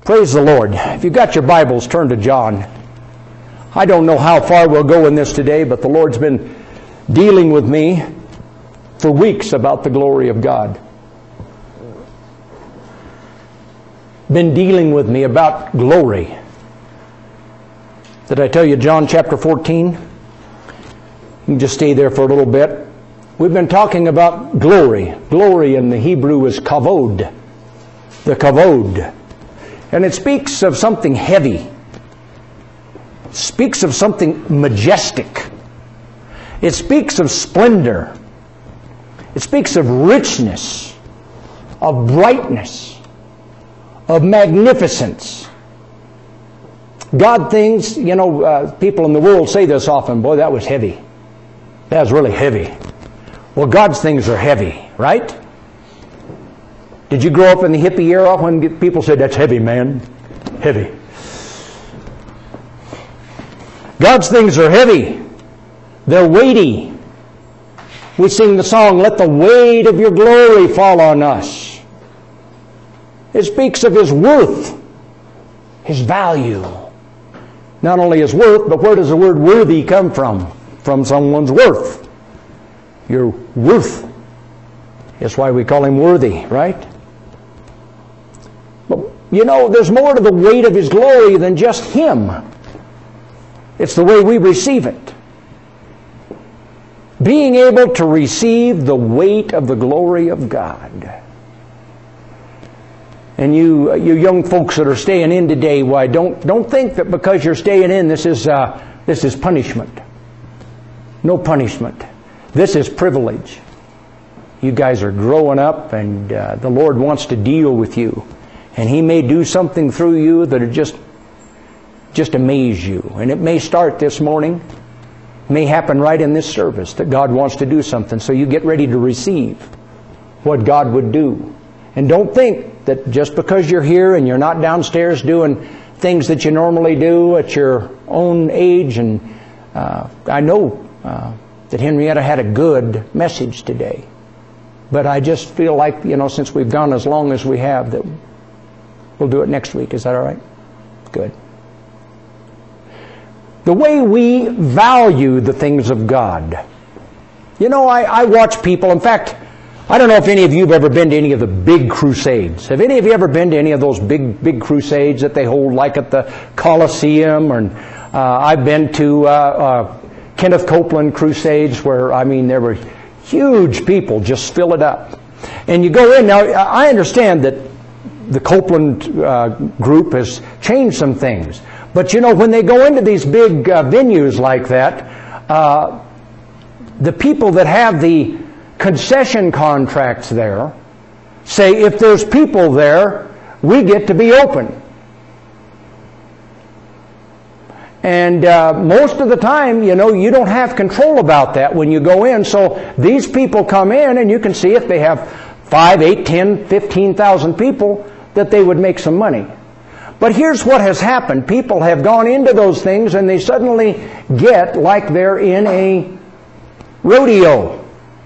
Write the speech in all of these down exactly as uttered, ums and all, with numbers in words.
Praise the Lord. If you've got your Bibles, turn to John. I don't know how far we'll go in this today, but the Lord's been dealing with me for weeks about the glory of God. Been dealing with me about glory. Did I tell you John chapter fourteen? You can just stay there for a little bit. We've been talking about glory. Glory in the Hebrew is kavod. The kavod. And it speaks of something heavy. It speaks of something majestic. It speaks of splendor. It speaks of richness, of brightness, of magnificence. God things, you know, uh, people in the world say this often, boy, that was heavy. That was really heavy. Well, God's things are heavy, right? Did you grow up in the hippie era when people said, that's heavy, man? Heavy. God's things are heavy. They're weighty. We sing the song, let the weight of your glory fall on us. It speaks of His worth, His value. Not only His worth, but where does the word worthy come from? From someone's worth. Your worth. That's why we call Him worthy, right? But, you know, there's more to the weight of His glory than just Him. It's the way we receive it. Being able to receive the weight of the glory of God. And you, you young folks that are staying in today, why don't don't think that because you're staying in, this is uh, this is punishment. No punishment. This is privilege. You guys are growing up, and uh, the Lord wants to deal with you, and He may do something through you that'll just just amaze you. And it may start this morning. May happen right in this service that God wants to do something. So you get ready to receive what God would do. And don't think that just because you're here and you're not downstairs doing things that you normally do at your own age. And uh, I know uh, that Henrietta had a good message today. But I just feel like, you know, since we've gone as long as we have, that we'll do it next week. Is that all right? Good. The way we value the things of God. You know, I, I watch people. In fact, I don't know if any of you have ever been to any of the big crusades. Have any of you ever been to any of those big, big crusades that they hold, like at the Colosseum? Or uh, I've been to uh, uh, Kenneth Copeland crusades where, I mean, there were huge people just fill it up. And you go in. Now, I understand that the Copeland uh, group has changed some things. But, you know, when they go into these big uh, venues like that, uh, the people that have the concession contracts there say, if there's people there, we get to be open. And uh, most of the time, you know, you don't have control about that when you go in. So these people come in, and you can see if they have five, eight, ten, fifteen thousand people, that they would make some money. But here's what has happened. People have gone into those things, and they suddenly get like they're in a rodeo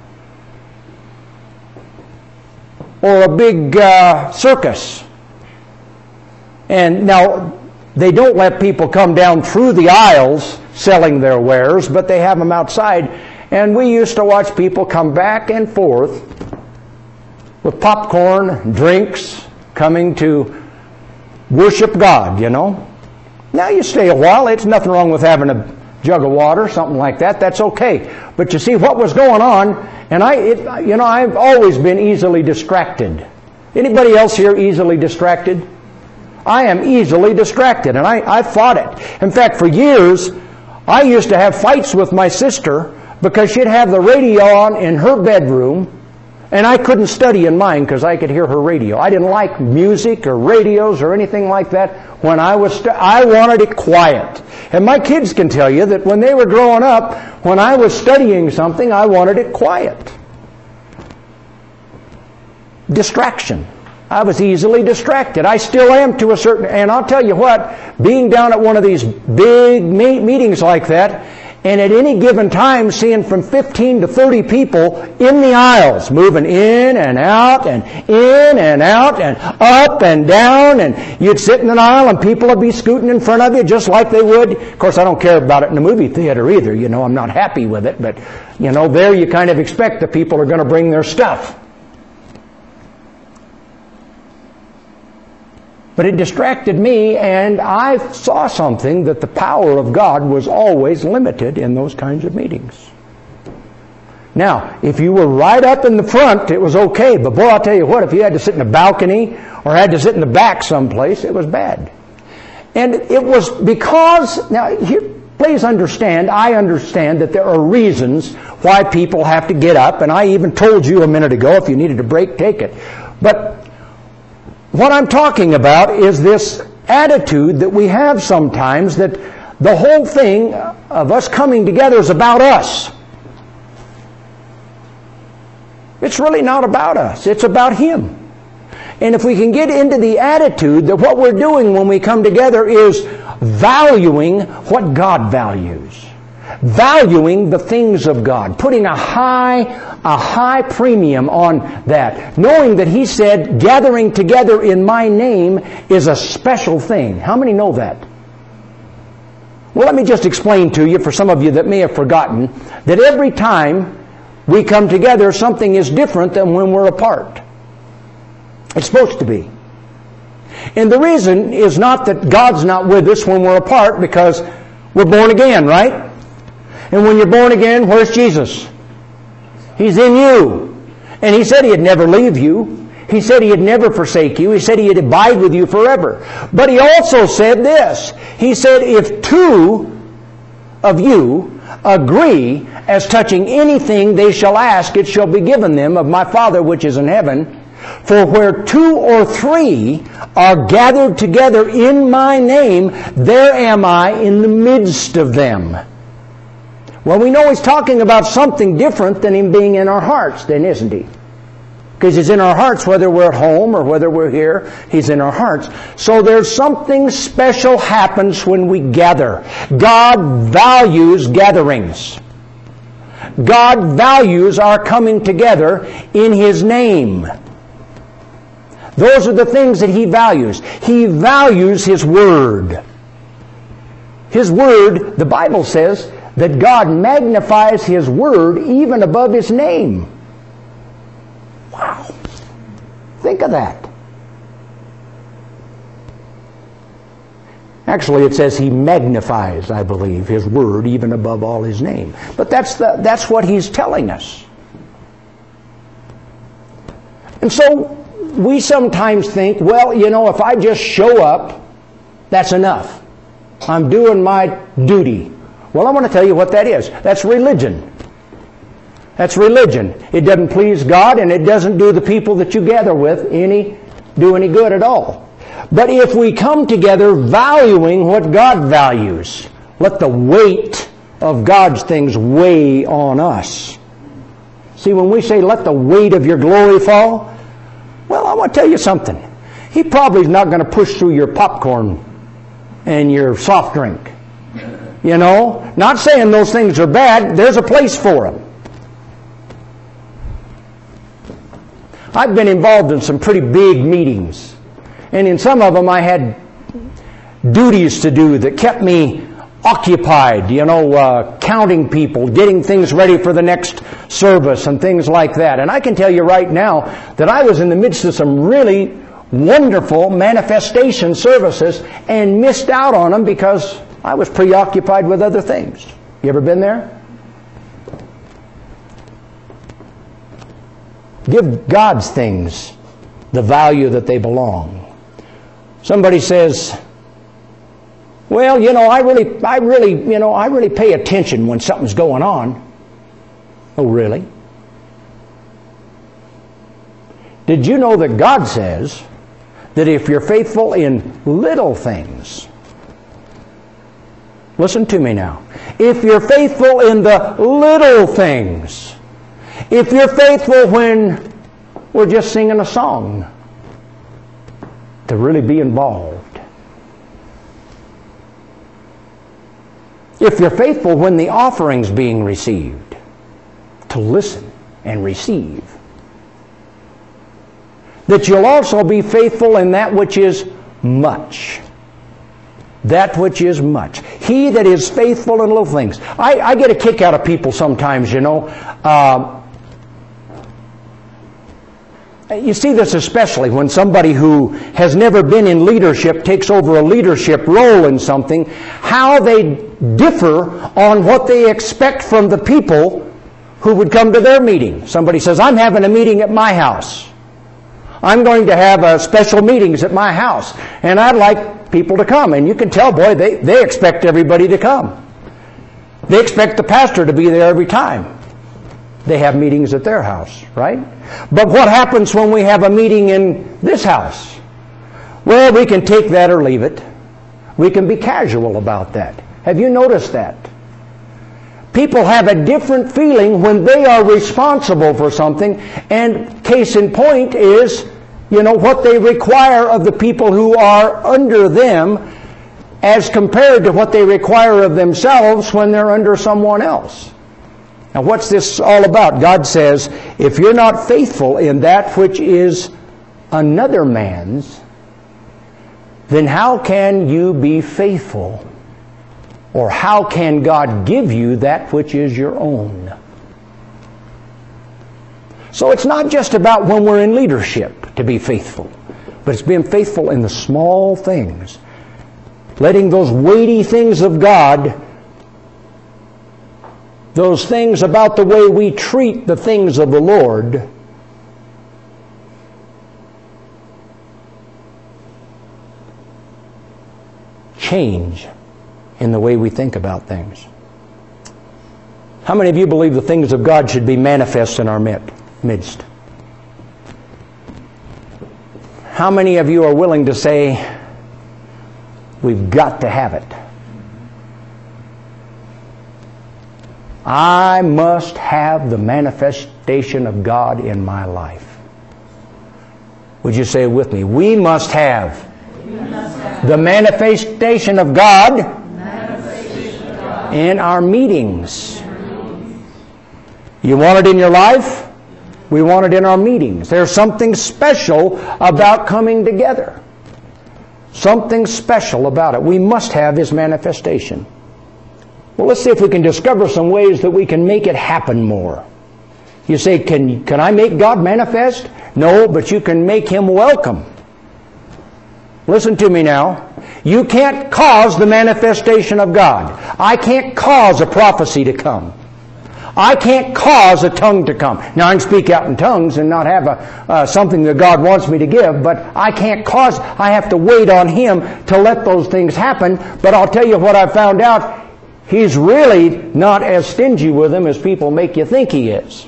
or a big uh, circus. And now, they don't let people come down through the aisles selling their wares, but they have them outside. And we used to watch people come back and forth with popcorn, drinks, coming to worship God, you know. Now you stay a while. It's nothing wrong with having a jug of water, something like that. That's okay. But you see what was going on, and I, it, you know, I've always been easily distracted. Anybody else here easily distracted? I am easily distracted, and I, I fought it. In fact, for years, I used to have fights with my sister because she'd have the radio on in her bedroom, and I couldn't study in mine because I could hear her radio. I didn't like music or radios or anything like that. When I was, stu- I wanted it quiet. And my kids can tell you that when they were growing up, when I was studying something, I wanted it quiet. Distraction. I was easily distracted. I still am to a certain... And I'll tell you what, being down at one of these big me- meetings like that, and at any given time seeing from fifteen to thirty people in the aisles, moving in and out and in and out and up and down, and you'd sit in an aisle and people would be scooting in front of you just like they would. Of course, I don't care about it in the movie theater either. You know, I'm not happy with it, but, you know, there you kind of expect the people are going to bring their stuff. But it distracted me, and I saw something, that the power of God was always limited in those kinds of meetings. Now, if you were right up in the front, it was okay. But boy, I'll tell you what, if you had to sit in a balcony or had to sit in the back someplace, it was bad. And it was because, now, here, please understand, I understand that there are reasons why people have to get up, and I even told you a minute ago, if you needed a break, take it. But what I'm talking about is this attitude that we have sometimes, that the whole thing of us coming together is about us. It's really not about us. It's about Him. And if we can get into the attitude that what we're doing when we come together is valuing what God values, valuing the things of God, putting a high, a high premium on that, knowing that He said, gathering together in my name is a special thing. How many know that? Well, let me just explain to you, for some of you that may have forgotten, that every time we come together, something is different than when we're apart. It's supposed to be. And the reason is not that God's not with us when we're apart, because we're born again, right? And when you're born again, where's Jesus? He's in you. And He said He'd never leave you. He said He'd never forsake you. He said He'd abide with you forever. But He also said this. He said, if two of you agree as touching anything they shall ask, it shall be given them of my Father which is in heaven. For where two or three are gathered together in my name, there am I in the midst of them. Well, we know He's talking about something different than Him being in our hearts, then, isn't He? Because He's in our hearts whether we're at home or whether we're here. He's in our hearts. So there's something special happens when we gather. God values gatherings. God values our coming together in His name. Those are the things that He values. He values His Word. His Word, the Bible says, that God magnifies His Word even above His name. Wow. Think of that. Actually, it says He magnifies, I believe, His Word even above all His name. But that's the, that's what He's telling us. And so we sometimes think, well, you know, if I just show up, that's enough. I'm doing my duty. Well, I want to tell you what that is. That's religion. That's religion. It doesn't please God, and it doesn't do the people that you gather with any do any good at all. But if we come together valuing what God values, let the weight of God's things weigh on us. See, when we say, let the weight of your glory fall, well, I want to tell you something. He probably is not going to push through your popcorn and your soft drink. You know, not saying those things are bad. There's a place for them. I've been involved in some pretty big meetings. And in some of them I had duties to do that kept me occupied, you know, uh, counting people, getting things ready for the next service and things like that. And I can tell you right now that I was in the midst of some really wonderful manifestation services and missed out on them because I was preoccupied with other things. You ever been there? Give God's things the value that they belong. Somebody says, well, you know, I really, I really, you know, I really pay attention when something's going on. Oh, really? Did you know that God says that if you're faithful in little things, listen to me now, if you're faithful in the little things, if you're faithful when we're just singing a song, to really be involved, If you're faithful when the offering's being received, to listen and receive, that you'll also be faithful in that which is much. That which is much. He that is faithful in little things. I, I get a kick out of people sometimes, you know. Uh, you see this especially when somebody who has never been in leadership takes over a leadership role in something, how they differ on what they expect from the people who would come to their meeting. Somebody says, I'm having a meeting at my house. I'm going to have uh, special meetings at my house, and I'd like people to come. And you can tell, boy, they, they expect everybody to come. They expect the pastor to be there every time they have meetings at their house, right? But what happens when we have a meeting in this house? Well, we can take that or leave it. We can be casual about that. Have you noticed that? People have a different feeling when they are responsible for something, and case in point is, you know, what they require of the people who are under them as compared to what they require of themselves when they're under someone else. Now, what's this all about? God says, if you're not faithful in that which is another man's, then how can you be faithful? Or how can God give you that which is your own? So it's not just about when we're in leadership to be faithful, but it's being faithful in the small things. Letting those weighty things of God, those things about the way we treat the things of the Lord, change in the way we think about things. How many of you believe the things of God should be manifest in our midst? How many of you are willing to say, we've got to have it? I must have the manifestation of God in my life. Would you say it with me? We must have, we must have the manifestation of God, manifestation of God in our meetings. In our meetings. You want it in your life? We want it in our meetings. There's something special about coming together. Something special about it. We must have His manifestation. Well, let's see if we can discover some ways that we can make it happen more. You say, can, can I make God manifest? No, but you can make Him welcome. Listen to me now. You can't cause the manifestation of God. I can't cause a prophecy to come. I can't cause a tongue to come. Now, I can speak out in tongues and not have a, uh, something that God wants me to give, but I can't cause, I have to wait on Him to let those things happen. But I'll tell you what I found out. He's really not as stingy with them as people make you think He is.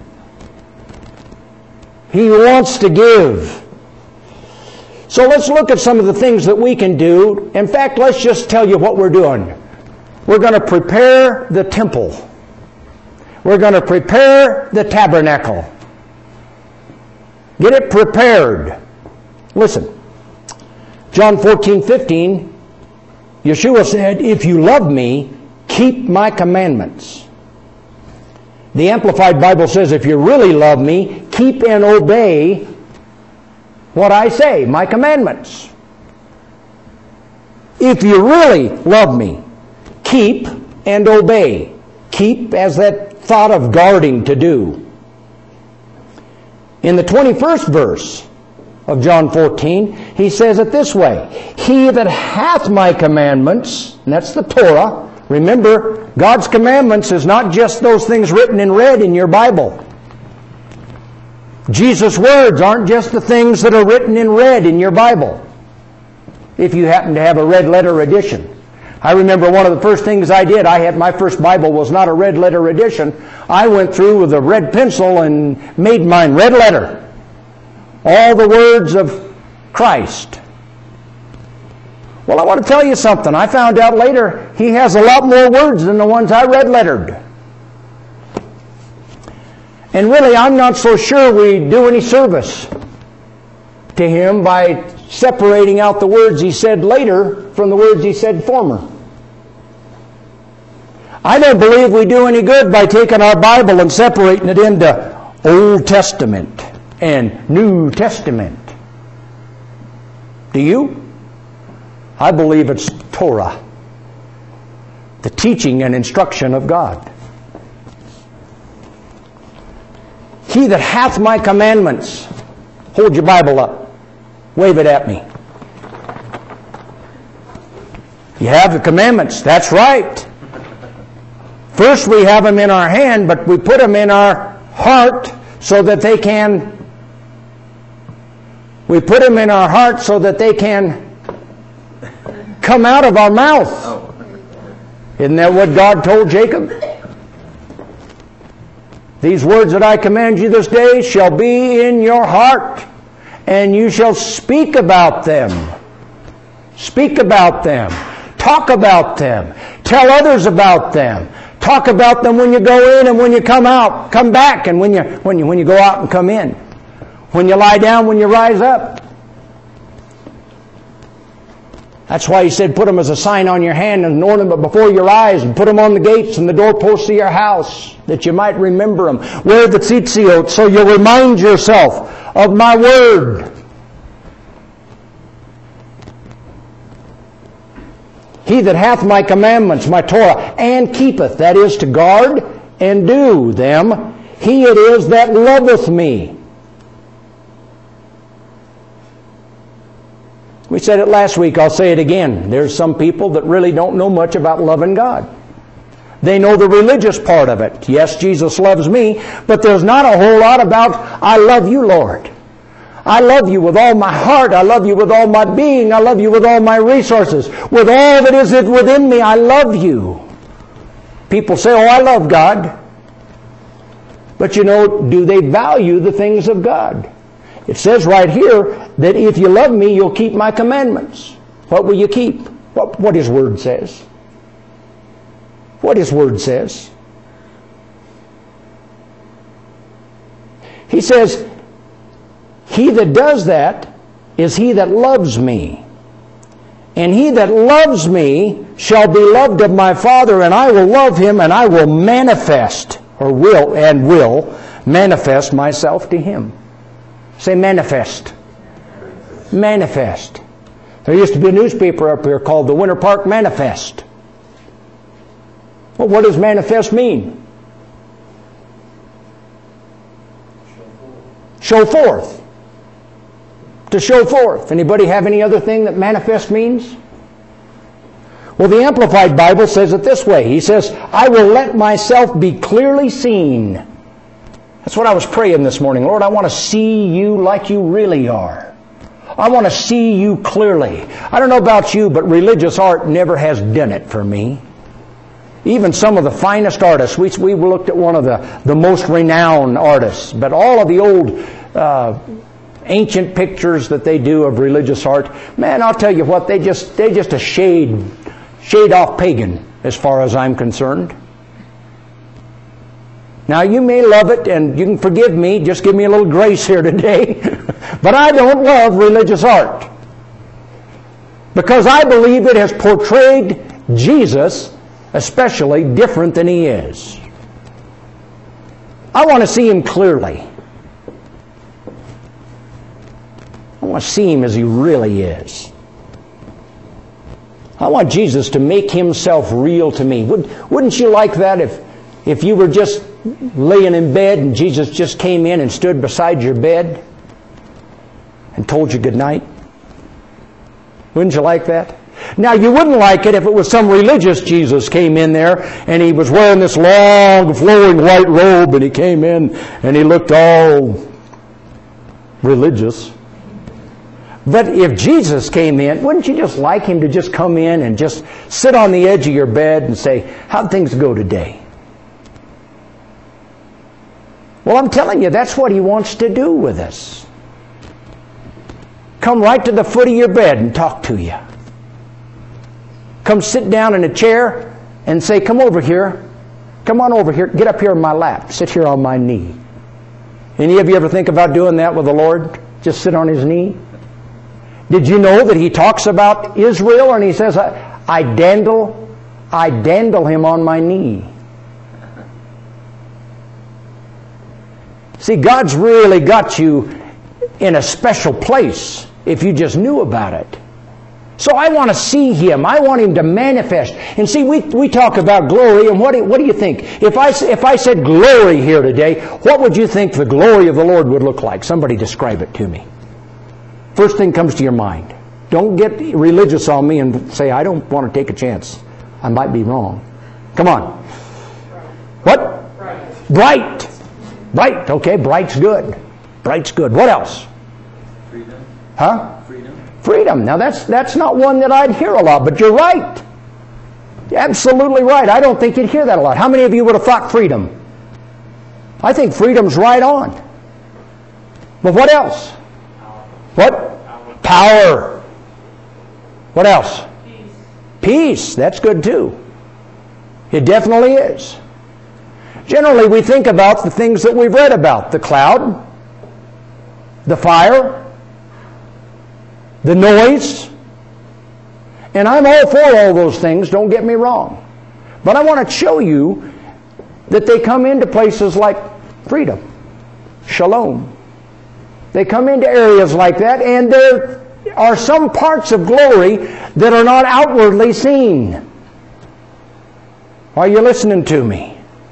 He wants to give. So let's look at some of the things that we can do. In fact, let's just tell you what we're doing. We're going to prepare the temple. We're going to prepare the tabernacle. Get it prepared. Listen. John fourteen fifteen, Yeshua said, if you love me, keep my commandments. The Amplified Bible says, if you really love me, keep and obey what I say, my commandments. If you really love me, keep and obey. Keep as that thought of guarding to do. In the twenty-first verse of John fourteen, he says it this way, he that hath my commandments, and that's the Torah. Remember, God's commandments is not just those things written in red in your Bible. Jesus' words aren't just the things that are written in red in your Bible, if you happen to have a red letter edition. I remember one of the first things I did, I had my first Bible was not a red letter edition. I went through with a red pencil and made mine red letter. All the words of Christ. Well, I want to tell you something. I found out later He has a lot more words than the ones I red lettered. And really, I'm not so sure we do any service to Him by separating out the words He said later from the words He said former. I don't believe we do any good by taking our Bible and separating it into Old Testament and New Testament. Do you? I believe it's Torah, the teaching and instruction of God. He that hath my commandments, hold your Bible up, wave it at me. You have the commandments, that's right. First we have them in our hand, but we put them in our heart so that they can, we put them in our heart so that they can come out of our mouth. Isn't that what God told Jacob? These words that I command you this day shall be in your heart, and you shall speak about them. Speak about them. Talk about them. Tell others about them. Talk about them when you go in and when you come out, come back, and when you when you when you go out and come in. When you lie down, when you rise up. That's why he said, put them as a sign on your hand and an ornament before your eyes, and put them on the gates and the doorposts of your house, that you might remember them. Wear the tzitzit, so you'll remind yourself of my word. He that hath my commandments, my Torah, and keepeth, that is, to guard and do them, he it is that loveth me. We said it last week, I'll say it again. There's some people that really don't know much about loving God. They know the religious part of it. Yes, Jesus loves me, but there's not a whole lot about, I love you, Lord. I love you with all my heart. I love you with all my being. I love you with all my resources. With all that is within me, I love you. People say, oh, I love God. But you know, do they value the things of God? It says right here that if you love me, you'll keep my commandments. What will you keep? What, what His Word says. What His Word says. He says, he that does that is he that loves me. And he that loves me shall be loved of my Father, and I will love him, and I will manifest, or will, and will, manifest myself to him. Say manifest. Manifest. There used to be a newspaper up here called the Winter Park Manifest. Well, what does manifest mean? Show forth. To show forth. Anybody have any other thing that manifest means? Well, the Amplified Bible says it this way. He says, I will let myself be clearly seen. That's what I was praying this morning. Lord, I want to see you like you really are. I want to see you clearly. I don't know about you, but religious art never has done it for me. Even some of the finest artists. We, we looked at one of the, the most renowned artists. But all of the old uh, ancient pictures that they do of religious art, man, I'll tell you what, they just, they're just a shade, shade off pagan as far as I'm concerned. Now, you may love it, and you can forgive me. Just give me a little grace here today. But I don't love religious art. Because I believe it has portrayed Jesus, especially, different than He is. I want to see Him clearly. I want to see Him as He really is. I want Jesus to make Himself real to me. Would, wouldn't you like that if, if you were just laying in bed and Jesus just came in and stood beside your bed and told you good night? Wouldn't you like that? Now, you wouldn't like it if it was some religious Jesus came in there and He was wearing this long, flowing white robe, and He came in and He looked all religious. But if Jesus came in, wouldn't you just like Him to just come in and just sit on the edge of your bed and say, how'd things go today? Well, I'm telling you, that's what He wants to do with us. Come right to the foot of your bed and talk to you. Come sit down in a chair and say, come over here. Come on over here. Get up here in my lap. Sit here on my knee. Any of you ever think about doing that with the Lord? Just sit on His knee? Did you know that He talks about Israel and He says, I, I dandle I dandle him on my knee. See, God's really got you in a special place if you just knew about it. So I want to see Him. I want Him to manifest. And see, we, we talk about glory, and what do, what do you think? If I, if I said glory here today, what would you think the glory of the Lord would look like? Somebody describe it to me. First thing comes to your mind. Don't get religious on me and say, I don't want to take a chance. I might be wrong. Come on. What? Bright. Bright. Bright. Okay, bright's good. Bright's good. What else? Freedom. Huh? Freedom. Freedom. Now that's that's not one that I'd hear a lot, but you're right. You're absolutely right. I don't think you'd hear that a lot. How many of you would have thought freedom? I think freedom's right on. But what else? What? Power. What else? Peace. Peace. That's good too. It definitely is. Generally, we think about the things that we've read about. The cloud, the fire, the noise. And I'm all for all those things, don't get me wrong. But I want to show you that they come into places like freedom, shalom. They come into areas like that, and there are some parts of glory that are not outwardly seen. Are you listening to me?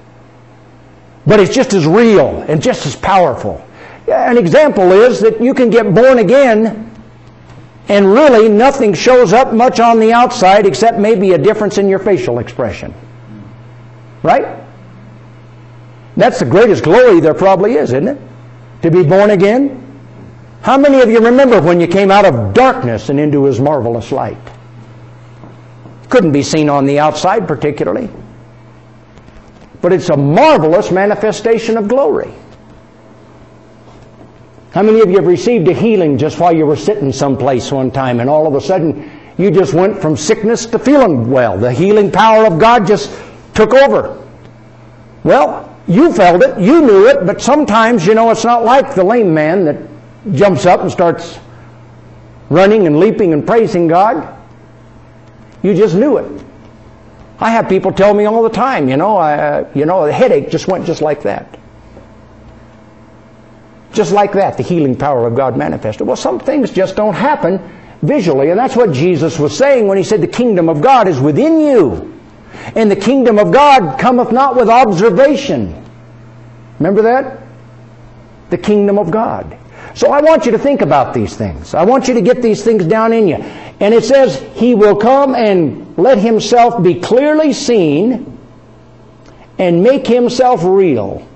But it's just as real and just as powerful. An example is that you can get born again and really nothing shows up much on the outside except maybe a difference in your facial expression. Right? That's the greatest glory there probably is, isn't it? To be born again. How many of you remember when you came out of darkness and into His marvelous light? Couldn't be seen on the outside particularly. But it's a marvelous manifestation of glory. How many of you have received a healing just while you were sitting someplace one time and all of a sudden you just went from sickness to feeling well? The healing power of God just took over. Well, you felt it, you knew it, but sometimes, you know, it's not like the lame man that jumps up and starts running and leaping and praising God. You just knew it. I have people tell me all the time, you know, I, uh, you know, the headache just went just like that. Just like that, the healing power of God manifested. Well, some things just don't happen visually, and that's what Jesus was saying when He said the kingdom of God is within you. And the kingdom of God cometh not with observation. Remember that? The kingdom of God. So I want you to think about these things. I want you to get these things down in you. And it says, He will come and let Himself be clearly seen and make Himself real.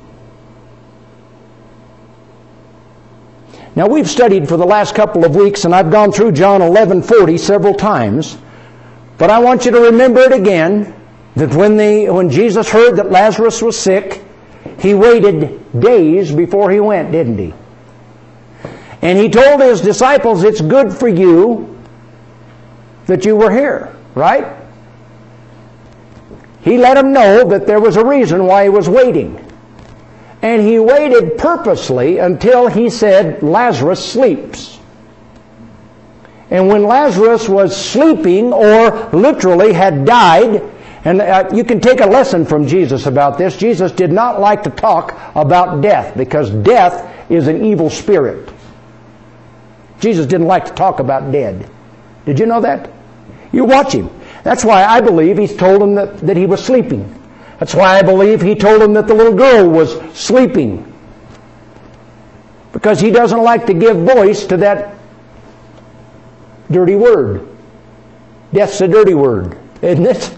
Now we've studied for the last couple of weeks, and I've gone through John eleven forty several times. But I want you to remember it again, that when, the, when Jesus heard that Lazarus was sick, He waited days before He went, didn't He? And He told His disciples, it's good for you that you were here, right? He let them know that there was a reason why He was waiting. And He waited purposely until He said, Lazarus sleeps. And when Lazarus was sleeping, or literally had died, and uh, you can take a lesson from Jesus about this. Jesus did not like to talk about death, because death is an evil spirit. Jesus didn't like to talk about dead. Did you know that? You watch Him. That's why I believe He told him that, that he was sleeping. That's why I believe He told him that the little girl was sleeping. Because He doesn't like to give voice to that dirty word. Death's a dirty word, isn't it?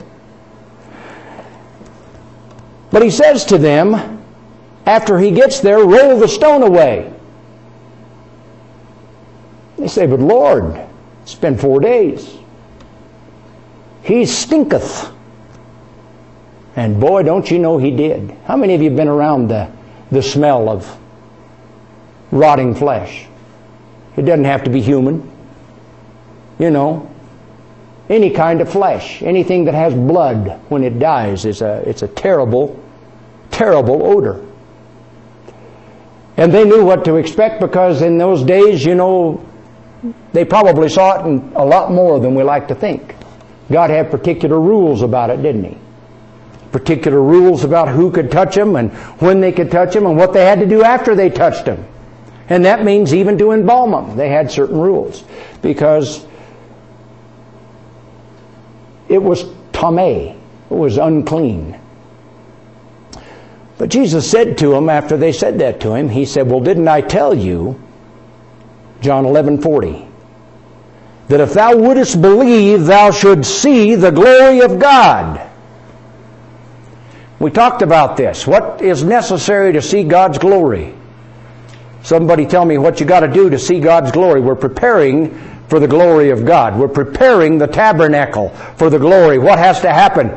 But He says to them, after He gets there, roll the stone away. They say, but Lord, it's been four days. He stinketh. And boy, don't you know He did. How many of you have been around the, the smell of rotting flesh? It doesn't have to be human. You know, any kind of flesh, anything that has blood when it dies, is a, it's a terrible, terrible odor. And they knew what to expect, because in those days, you know, they probably saw it in a lot more than we like to think. God had particular rules about it, didn't He? Particular rules about who could touch Him and when they could touch Him and what they had to do after they touched Him. And that means even to embalm them. They had certain rules because it was tameh. It was unclean. But Jesus said to them, after they said that to Him, He said, well, didn't I tell you, John eleven forty, that if thou wouldest believe, thou shouldst see the glory of God. We talked about this. What is necessary to see God's glory? Somebody tell me what you got to do to see God's glory. We're preparing for the glory of God. We're preparing the tabernacle for the glory. What has to happen?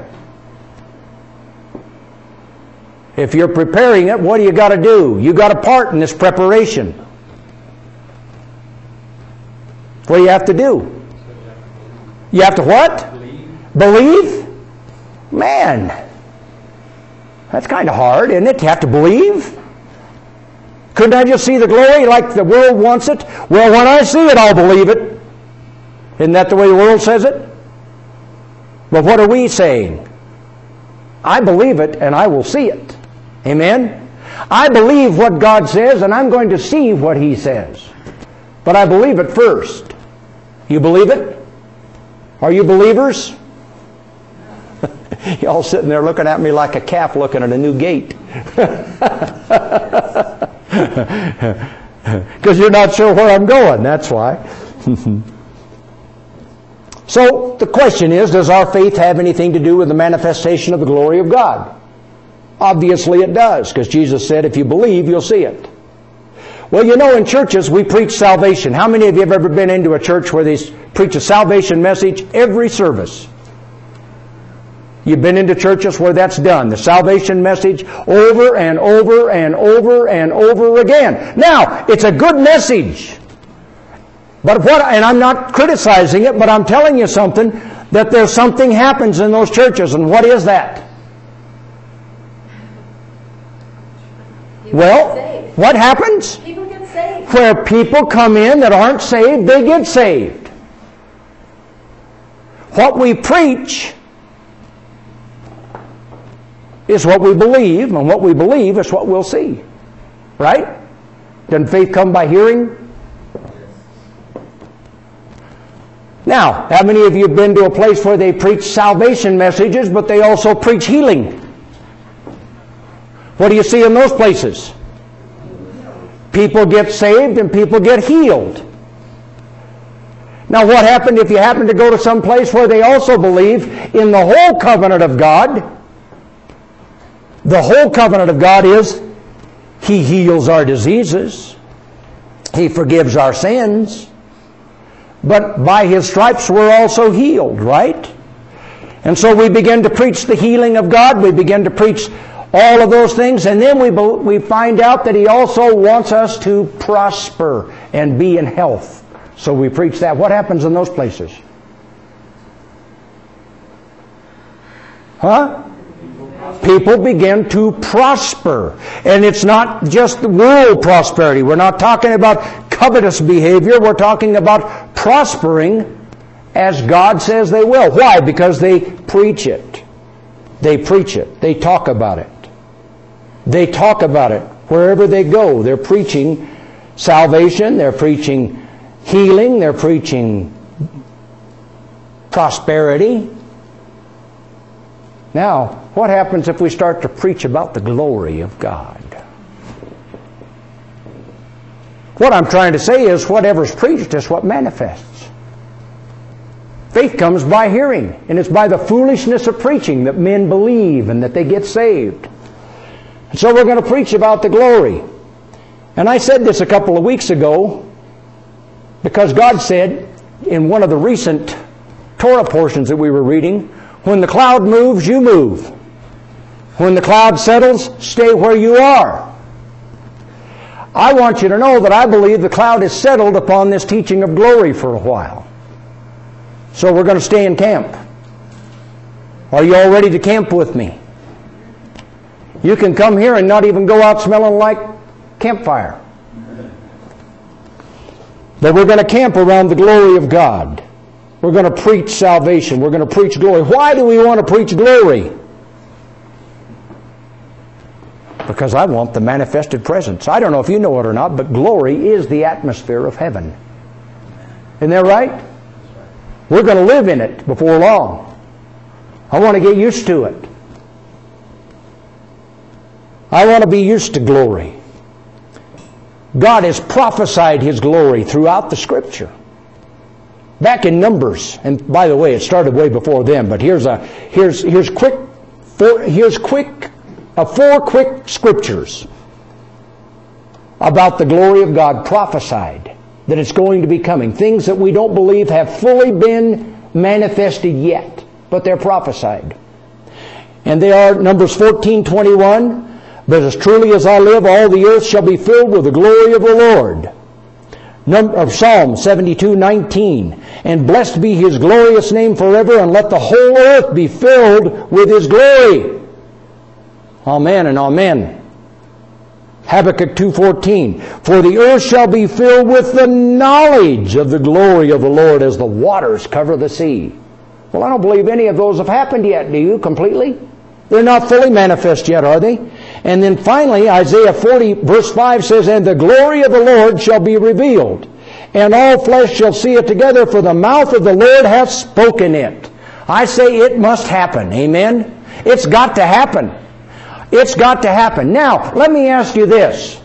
If you're preparing it, what do you got to do? You got a part in this preparation. What do you have to do? You have to what? Believe. Believe? Man, that's kind of hard, isn't it? You have to believe? Couldn't I just see the glory like the world wants it? Well, when I see it, I'll believe it. Isn't that the way the world says it? But what are we saying? I believe it and I will see it. Amen? I believe what God says and I'm going to see what He says. But I believe it first. You believe it? Are you believers? Y'all sitting there looking at me like a calf looking at a new gate. Because you're not sure where I'm going, that's why. So the question is, does our faith have anything to do with the manifestation of the glory of God? Obviously it does, because Jesus said, if you believe, you'll see it. Well, you know, in churches we preach salvation. How many of you have ever been into a church where they preach a salvation message every service? You've been into churches where that's done. The salvation message over and over and over and over again. Now, it's a good message. But what, and I'm not criticizing it, but I'm telling you something, that there's something happens in those churches. And what is that? People well, what happens? People get saved. Where people come in that aren't saved, they get saved. What we preach is what we believe, and what we believe is what we'll see. Right? Doesn't faith come by hearing? Now, how many of you have been to a place where they preach salvation messages, but they also preach healing? What do you see in those places? People get saved and people get healed. Now, what happened if you happen to go to some place where they also believe in the whole covenant of God? The whole covenant of God is He heals our diseases. He forgives our sins. But by His stripes we're also healed, right? And so we begin to preach the healing of God. We begin to preach all of those things. And then we, we find out that He also wants us to prosper and be in health. So we preach that. What happens in those places? Huh? People begin to prosper. And it's not just world prosperity. We're not talking about covetous behavior. We're talking about prospering as God says they will. Why? Because they preach it. They preach it. They talk about it. They talk about it wherever they go. They're preaching salvation. They're preaching healing. They're preaching prosperity. Now, what happens if we start to preach about the glory of God? What I'm trying to say is whatever's preached is what manifests. Faith comes by hearing, and it's by the foolishness of preaching that men believe and that they get saved. And so we're going to preach about the glory. And I said this a couple of weeks ago because God said in one of the recent Torah portions that we were reading, when the cloud moves, you move. When the cloud settles, stay where you are. I want you to know that I believe the cloud is settled upon this teaching of glory for a while. So we're going to stay in camp. Are you all ready to camp with me? You can come here and not even go out smelling like campfire. But we're going to camp around the glory of God. We're going to preach salvation. We're going to preach glory. Why do we want to preach glory? Because I want the manifested presence. I don't know if you know it or not, but glory is the atmosphere of heaven. Isn't that right? We're going to live in it before long. I want to get used to it. I want to be used to glory. God has prophesied His glory throughout the Scripture. Back in Numbers, and by the way, it started way before them, but here's a here's here's quick four, here's quick uh, four quick scriptures about the glory of God prophesied, that it's going to be coming. Things that we don't believe have fully been manifested yet, but they're prophesied. And they are Numbers fourteen twenty-one. But as truly as I live, all the earth shall be filled with the glory of the Lord. Number, of Psalm seventy-two nineteen. And blessed be His glorious name forever, and let the whole earth be filled with His glory. Amen and amen. Habakkuk two fourteen. For the earth shall be filled with the knowledge of the glory of the Lord as the waters cover the sea. Well, I don't believe any of those have happened yet, do you, completely? They're not fully manifest yet, are they? And then finally, Isaiah forty verse five says, And the glory of the Lord shall be revealed, and all flesh shall see it together, for the mouth of the Lord hath spoken it. I say it must happen. Amen? It's got to happen. It's got to happen. Now, let me ask you this.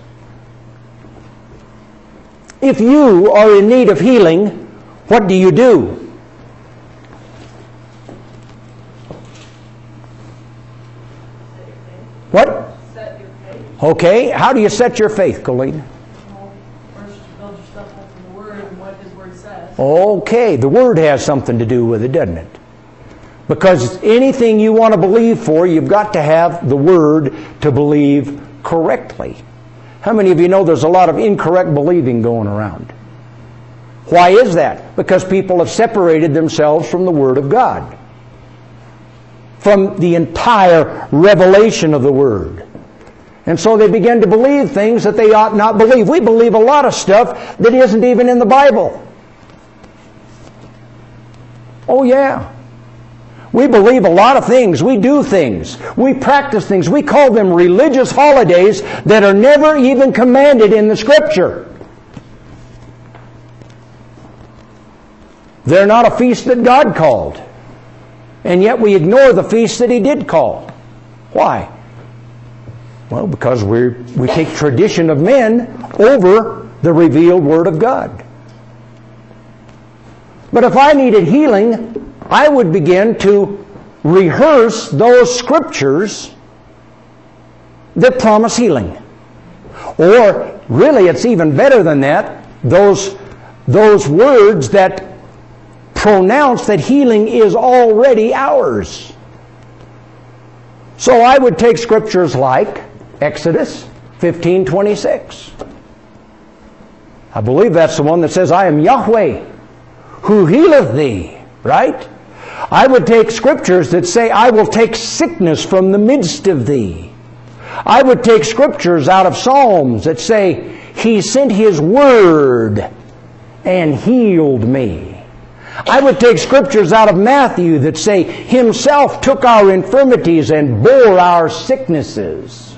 If you are in need of healing, what do you do? What? Set your faith. Okay, how do you set your faith, Colleen? Well, first you build yourself up in the Word and what His Word says. Okay, the Word has something to do with it, doesn't it? Because anything you want to believe for, you've got to have the Word to believe correctly. How many of you know there's a lot of incorrect believing going around? Why is that? Because people have separated themselves from the Word of God, from the entire revelation of the Word. And so they begin to believe things that they ought not believe. We believe a lot of stuff that isn't even in the Bible. Oh yeah. We believe a lot of things. We do things. We practice things. We call them religious holidays that are never even commanded in the Scripture. They're not a feast that God called. And yet we ignore the feast that He did call. Why? Well, because we we take tradition of men over the revealed Word of God. But if I needed healing, I would begin to rehearse those scriptures that promise healing. Or, really, it's even better than that, those, those words that pronounce that healing is already ours. So I would take scriptures like Exodus fifteen twenty-six. I believe that's the one that says, I am Yahweh, who healeth thee, right? I would take scriptures that say, I will take sickness from the midst of thee. I would take scriptures out of Psalms that say, He sent His word and healed me. I would take scriptures out of Matthew that say, Himself took our infirmities and bore our sicknesses.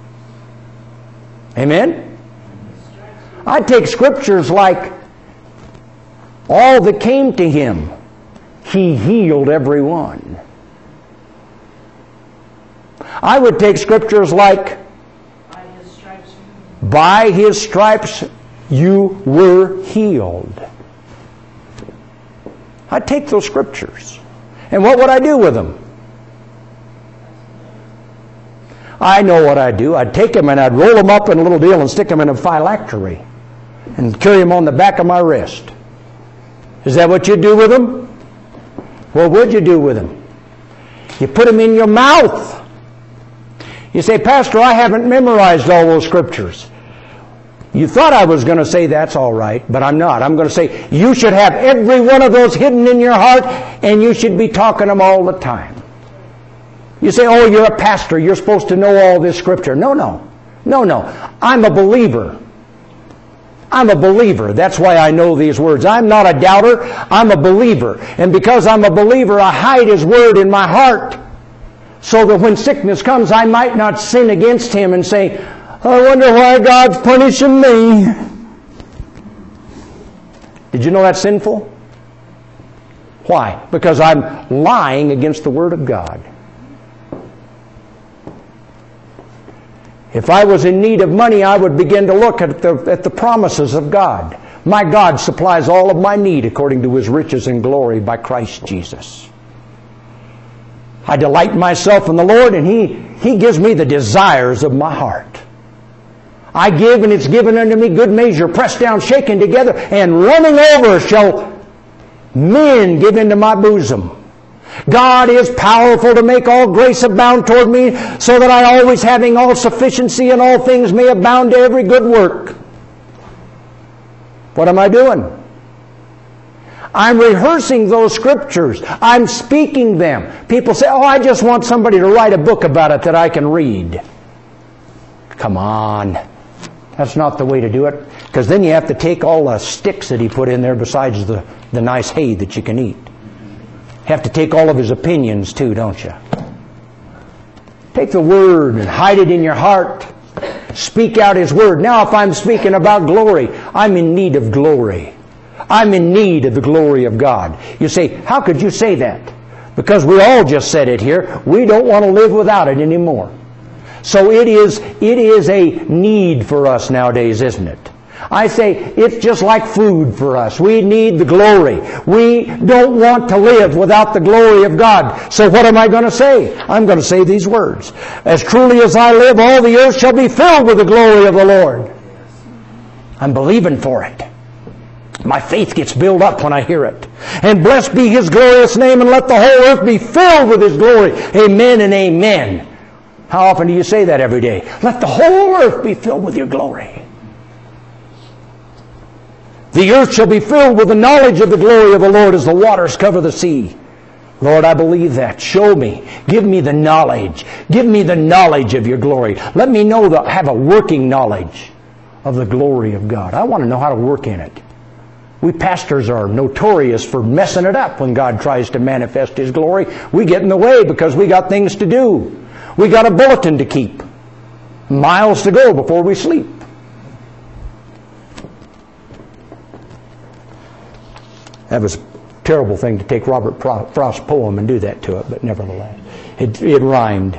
Amen? I'd take scriptures like, all that came to Him, He healed every one. I would take scriptures like, By His stripes. by His stripes you were healed. I'd take those scriptures. And what would I do with them? I know what I'd do. I'd take them and I'd roll them up in a little deal and stick them in a phylactery and carry them on the back of my wrist. Is that what you do with them? What would you do with them? You put them in your mouth. You say, Pastor, I haven't memorized all those scriptures. You thought I was going to say that's all right, but I'm not. I'm going to say you should have every one of those hidden in your heart, and you should be talking them all the time. You say, oh, you're a pastor. You're supposed to know all this scripture. No, no. No, no. I'm a believer. I'm a believer. That's why I know these words. I'm not a doubter. I'm a believer. And because I'm a believer, I hide His Word in my heart so that when sickness comes, I might not sin against Him and say, I wonder why God's punishing me. Did you know that's sinful? Why? Because I'm lying against the Word of God. If I was in need of money, I would begin to look at the, at the promises of God. My God supplies all of my need according to His riches and glory by Christ Jesus. I delight myself in the Lord, and He, He gives me the desires of my heart. I give, and it's given unto me good measure, pressed down, shaken together, and running over shall men give into my bosom. God is powerful to make all grace abound toward me, so that I always having all sufficiency in all things may abound to every good work. What am I doing? I'm rehearsing those scriptures. I'm speaking them. People say, oh, I just want somebody to write a book about it that I can read. Come on. That's not the way to do it. Because then you have to take all the sticks that He put in there besides the, the nice hay that you can eat. Have to take all of His opinions too, don't you? Take the Word and hide it in your heart. Speak out His Word. Now if I'm speaking about glory, I'm in need of glory. I'm in need of the glory of God. You say, how could you say that? Because we all just said it here. We don't want to live without it anymore. So it is, it is a need for us nowadays, isn't it? I say it's just like food for us. We need the glory. We don't want to live without the glory of God. So what am I going to say? I'm going to say these words. As truly as I live, all the earth shall be filled with the glory of the Lord. I'm believing for it. My faith gets built up when I hear it. And blessed be His glorious name, and let the whole earth be filled with His glory. Amen and amen. How often do you say that every day? Let the whole earth be filled with Your glory. The earth shall be filled with the knowledge of the glory of the Lord as the waters cover the sea. Lord, I believe that. Show me. Give me the knowledge. Give me the knowledge of Your glory. Let me know that I have a working knowledge of the glory of God. I want to know how to work in it. We pastors are notorious for messing it up when God tries to manifest His glory. We get in the way because we got things to do. We got a bulletin to keep. Miles to go before we sleep. That was a terrible thing to take Robert Frost's poem and do that to it, but nevertheless, it, it rhymed.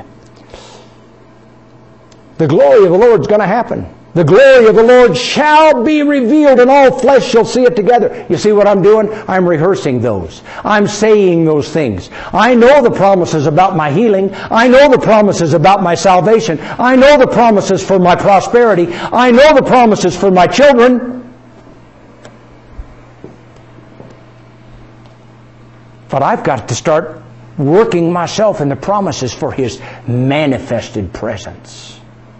The glory of the Lord is going to happen. The glory of the Lord shall be revealed, and all flesh shall see it together. You see what I'm doing? I'm rehearsing those. I'm saying those things. I know the promises about my healing. I know the promises about my salvation. I know the promises for my prosperity. I know the promises for my children. But I've got to start working myself in the promises for His manifested presence.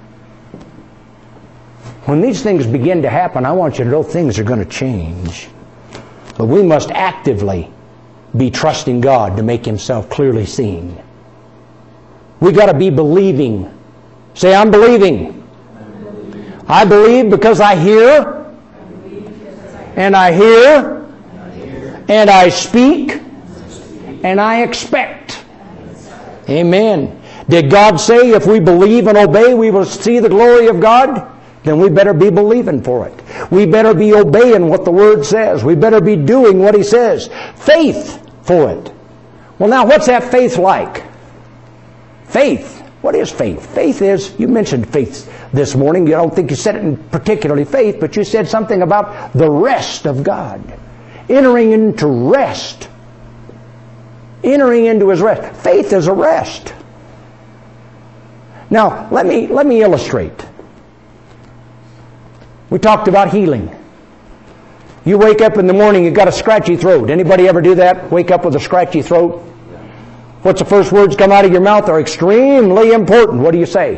When these things begin to happen, I want you to know things are going to change. But we must actively be trusting God to make Himself clearly seen. We've got to be believing. Say, I'm believing. I believe because I hear, and I hear, and I speak, and I expect. Amen. Did God say if we believe and obey, we will see the glory of God? Then we better be believing for it. We better be obeying what the Word says. We better be doing what He says. Faith for it. Well, now, what's that faith like? Faith. What is faith? Faith is, you mentioned faith this morning. You don't think you said it in particularly faith, but you said something about the rest of God. Entering into rest. Entering into His rest. Faith is a rest. Now, let me, let me illustrate. We talked about healing. You wake up in the morning, you've got a scratchy throat. Anybody ever do that? Wake up with a scratchy throat? What's the first words come out of your mouth? They're extremely important. What do you say?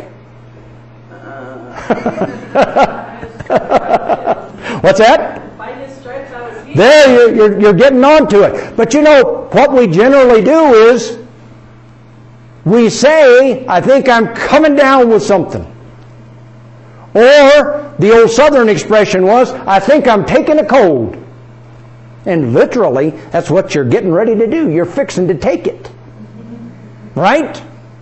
What's that? There, you're, you're getting on to it. But you know, what we generally do is, we say, I think I'm coming down with something. Or the old Southern expression was, I think I'm taking a cold. And literally, that's what you're getting ready to do. You're fixing to take it. Right?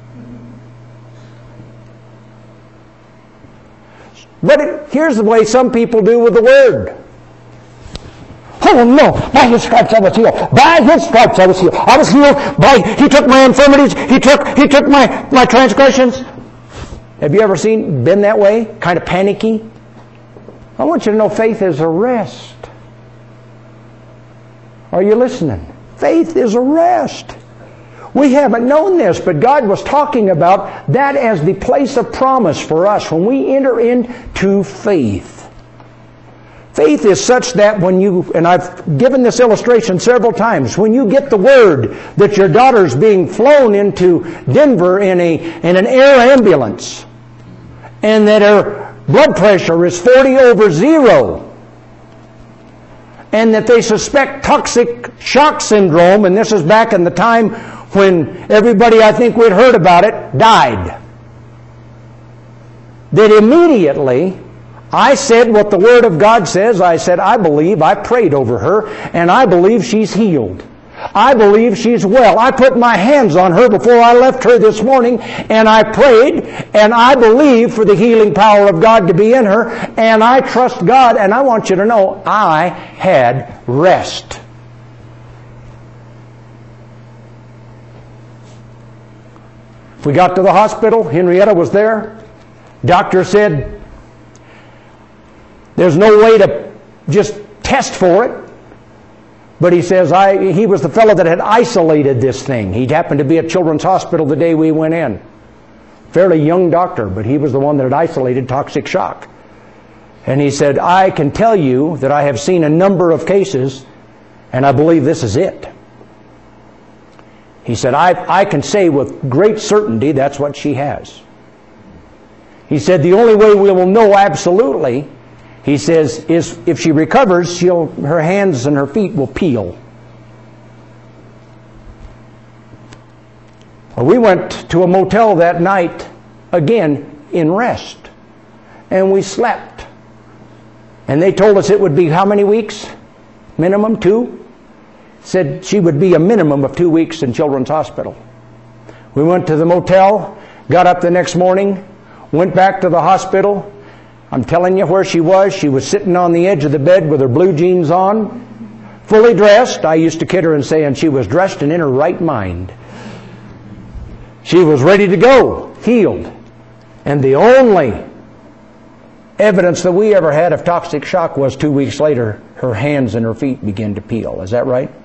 But it, here's the way some people do with the Word. Oh no, by His stripes I was healed. By His stripes I was healed. I was healed by, He took my infirmities, He took He took my, my transgressions. Have you ever seen, been that way? Kind of panicky? I want you to know faith is a rest. Are you listening? Faith is a rest. We haven't known this, but God was talking about that as the place of promise for us when we enter into faith. Faith is such that when you, and I've given this illustration several times, when you get the word that your daughter's being flown into Denver in a in an air ambulance, and that her blood pressure is forty over zero, and that they suspect toxic shock syndrome, and this is back in the time when everybody I think we'd heard about it died, that immediately I said what the Word of God says. I said, I believe, I prayed over her, and I believe she's healed. I believe she's well. I put my hands on her before I left her this morning, and I prayed, and I believe for the healing power of God to be in her, and I trust God, and I want you to know I had rest. We got to the hospital. Henrietta was there. Doctor said, there's no way to just test for it. But he says, I, he was the fellow that had isolated this thing. He happened to be at Children's Hospital the day we went in. Fairly young doctor, but he was the one that had isolated toxic shock. And he said, I can tell you that I have seen a number of cases, and I believe this is it. He said, I, I can say with great certainty that's what she has. He said, the only way we will know absolutely, he says, is if she recovers, she'll, her hands and her feet will peel. Well, we went to a motel that night, again, in rest. And we slept. And they told us it would be how many weeks? Minimum two? Said she would be a minimum of two weeks in Children's Hospital. We went to the motel, got up the next morning, went back to the hospital. I'm telling you where she was. She was sitting on the edge of the bed with her blue jeans on, fully dressed. I used to kid her and say, and she was dressed and in her right mind. She was ready to go, healed. And the only evidence that we ever had of toxic shock was two weeks later, her hands and her feet began to peel. Is that right?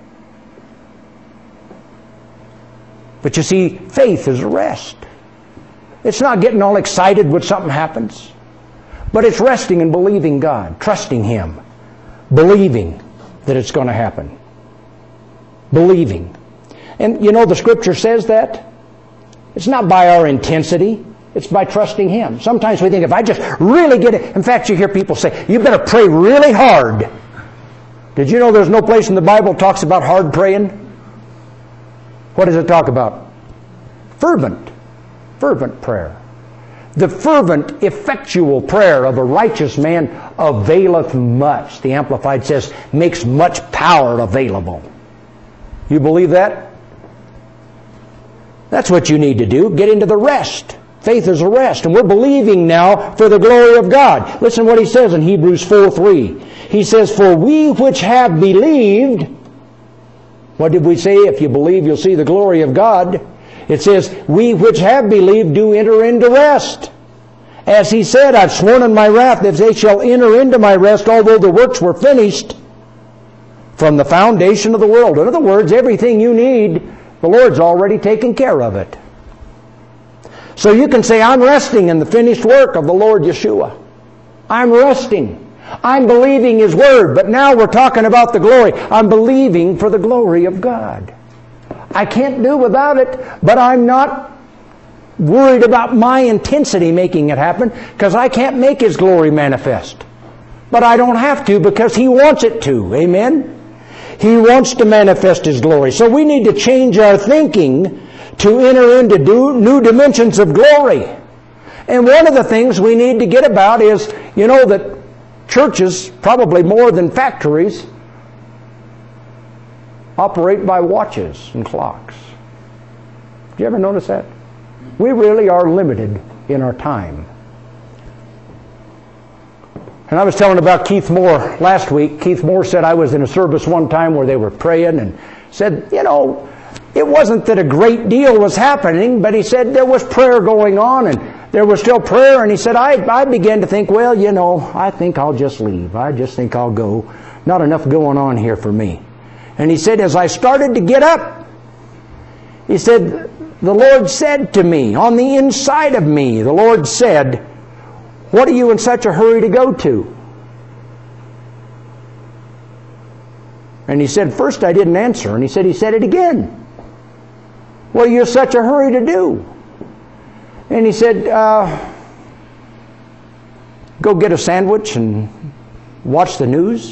But you see, faith is a rest. It's not getting all excited when something happens. But it's resting and believing God, trusting Him, believing that it's going to happen. Believing. And you know the Scripture says that? It's not by our intensity. It's by trusting Him. Sometimes we think if I just really get it. In fact, you hear people say, you better pray really hard. Did you know there's no place in the Bible that talks about hard praying? What does it talk about? Fervent. Fervent prayer. The fervent, effectual prayer of a righteous man availeth much. The Amplified says, makes much power available. You believe that? That's what you need to do. Get into the rest. Faith is a rest. And we're believing now for the glory of God. Listen to what he says in Hebrews four three. He says, for we which have believed, what did we say? If you believe, you'll see the glory of God. It says, we which have believed do enter into rest. As he said, I've sworn in my wrath that they shall enter into my rest, although the works were finished from the foundation of the world. In other words, everything you need, the Lord's already taken care of it. So you can say, I'm resting in the finished work of the Lord Yeshua. I'm resting. I'm believing His Word. But now we're talking about the glory. I'm believing for the glory of God. I can't do without it, but I'm not worried about my intensity making it happen, because I can't make His glory manifest. But I don't have to, because He wants it to. Amen? He wants to manifest His glory. So we need to change our thinking to enter into new dimensions of glory. And one of the things we need to get about is, you know, that churches, probably more than factories, operate by watches and clocks. Do you ever notice that? We really are limited in our time. And I was telling about Keith Moore last week. Keith Moore said, I was in a service one time where they were praying, and said, you know, it wasn't that a great deal was happening, but he said there was prayer going on, and there was still prayer, and he said, I, I began to think, well, you know, I think I'll just leave. I just think I'll go. Not enough going on here for me. And he said, as I started to get up, he said, the Lord said to me, on the inside of me, the Lord said, what are you in such a hurry to go to? And he said, first I didn't answer. And he said, he said it again. What are you in such a hurry to do? And he said, uh, go get a sandwich and watch the news.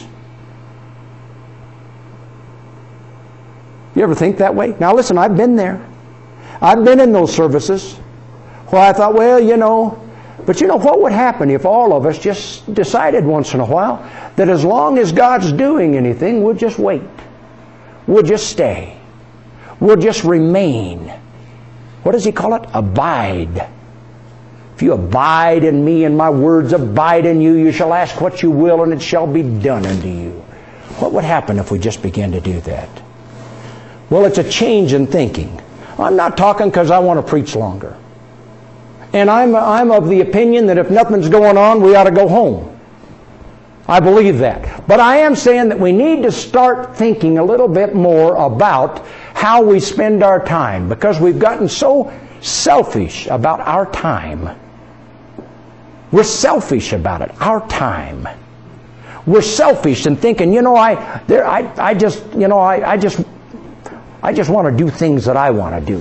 You ever think that way? Now listen, I've been there. I've been in those services where I thought, well, you know, but you know what would happen if all of us just decided once in a while that as long as God's doing anything, we'll just wait. We'll just stay. We'll just remain. What does he call it? Abide. If you abide in me and my words abide in you, you shall ask what you will and it shall be done unto you. What would happen if we just began to do that? Well, it's a change in thinking. I'm not talking because I want to preach longer. And I'm, I'm of the opinion that if nothing's going on, we ought to go home. I believe that. But I am saying that we need to start thinking a little bit more about how we spend our time, because we've gotten so selfish about our time. We're selfish about it, our time. We're selfish in thinking, you know, I, there, I, I just, you know, I, I just, I just want to do things that I want to do.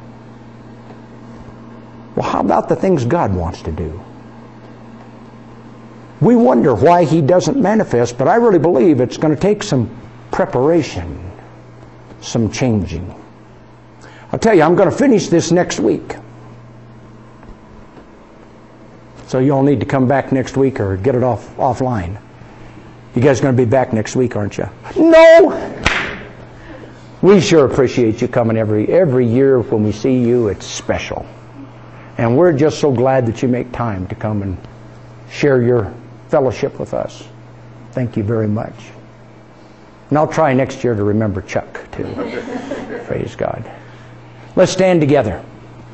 Well, how about the things God wants to do? We wonder why He doesn't manifest, but I really believe it's going to take some preparation, some changing. I'll tell you, I'm going to finish this next week. So you all need to come back next week or get it off offline. You guys are going to be back next week, aren't you? No! We sure appreciate you coming every every year. When we see you, it's special. And we're just so glad that you make time to come and share your fellowship with us. Thank you very much. And I'll try next year to remember Chuck, too. Praise God. Let's stand together.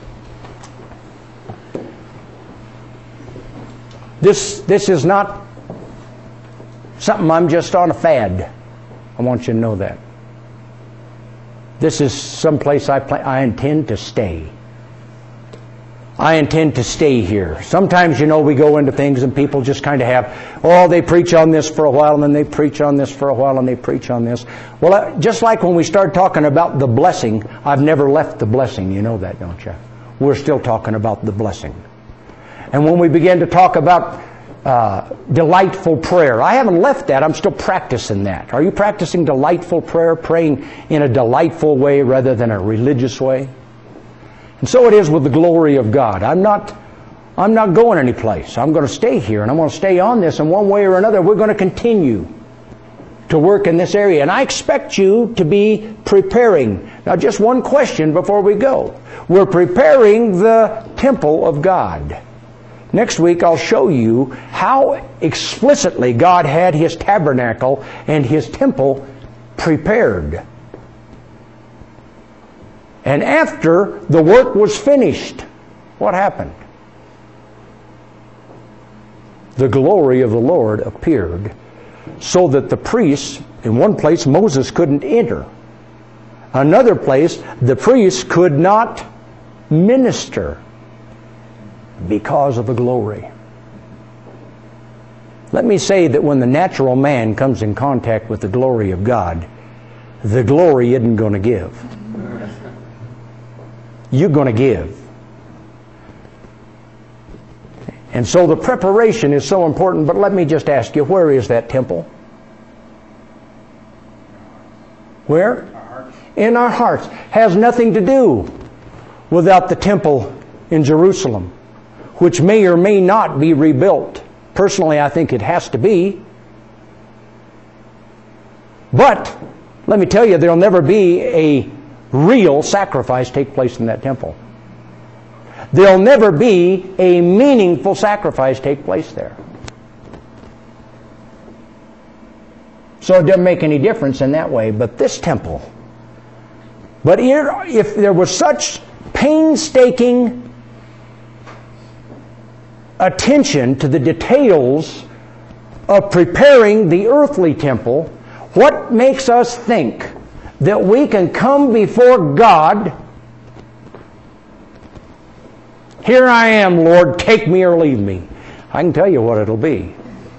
This, this is not something I'm just on a fad. I want you to know that. This is someplace I, plan, I intend to stay. I intend to stay here. Sometimes, you know, we go into things and people just kind of have, oh, they preach on this for a while and then they preach on this for a while and they preach on this. Well, just like when we start talking about the blessing, I've never left the blessing. You know that, don't you? We're still talking about the blessing. And when we begin to talk about uh, delightful prayer, I haven't left that. I'm still practicing that. Are you practicing delightful prayer, praying in a delightful way rather than a religious way? And so it is with the glory of God. I'm not, I'm not going anyplace. I'm going to stay here, and I'm going to stay on this in one way or another. We're going to continue to work in this area. And I expect you to be preparing. Now, just one question before we go. We're preparing the temple of God. Next week, I'll show you how explicitly God had His tabernacle and His temple prepared. And after the work was finished, what happened? The glory of the Lord appeared, so that the priests, in one place Moses couldn't enter. Another place, the priests could not minister because of the glory. Let me say that when the natural man comes in contact with the glory of God, the glory isn't going to give. You're going to give. And so the preparation is so important, but let me just ask you, where is that temple? Where? In our hearts. Has nothing to do without the temple in Jerusalem. which may or may not be rebuilt. Personally, I think it has to be. But let me tell you, there'll never be a real sacrifice take place in that temple. There'll never be a meaningful sacrifice take place there. So it doesn't make any difference in that way. But this temple, but if there was such painstaking attention to the details of preparing the earthly temple, what makes us think that we can come before God, here I am, Lord, take me or leave me? I can tell you what it'll be.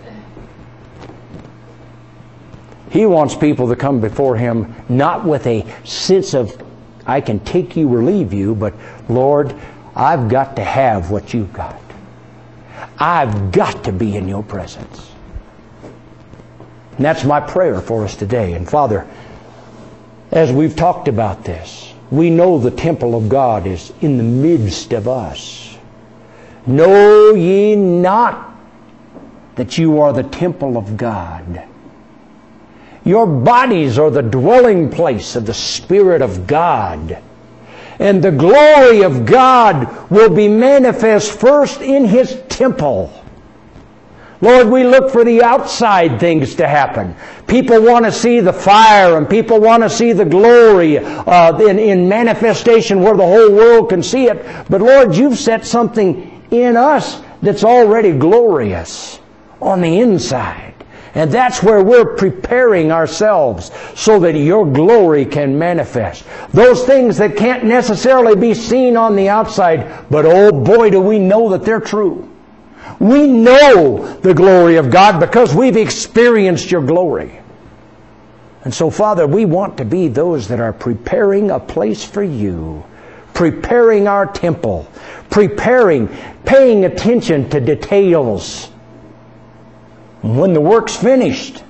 He wants people to come before Him not with a sense of, I can take you or leave you, but, Lord, I've got to have what you've got. I've got to be in your presence. And that's my prayer for us today. And Father, as we've talked about this, we know the temple of God is in the midst of us. Know ye not that you are the temple of God? Your bodies are the dwelling place of the Spirit of God. And the glory of God will be manifest first in His temple. Lord, we look for the outside things to happen. People want to see the fire, and people want to see the glory uh, in, in manifestation where the whole world can see it. But Lord, you've set something in us that's already glorious on the inside. And that's where we're preparing ourselves so that your glory can manifest. Those things that can't necessarily be seen on the outside, but oh boy, do we know that they're true. We know the glory of God because we've experienced your glory. And so, Father, we want to be those that are preparing a place for you, preparing our temple, preparing, paying attention to details. When the work's finished,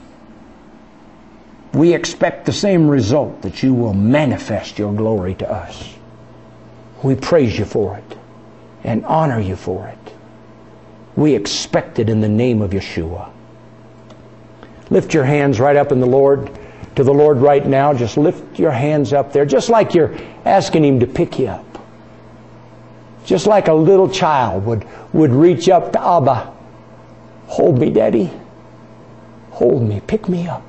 we expect the same result, that you will manifest your glory to us. We praise you for it and honor you for it. We expect it in the name of Yeshua. Lift your hands right up in the Lord, to the Lord right now. Just lift your hands up there, just like you're asking Him to pick you up. Just like a little child would, would reach up to Abba. Hold me, Daddy. Hold me. Pick me up.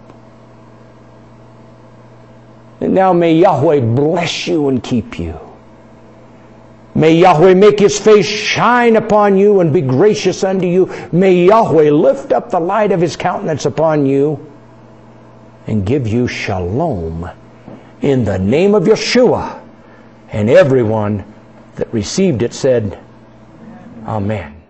And now may Yahweh bless you and keep you. May Yahweh make His face shine upon you and be gracious unto you. May Yahweh lift up the light of His countenance upon you and give you shalom in the name of Yeshua. And everyone that received it said, Amen.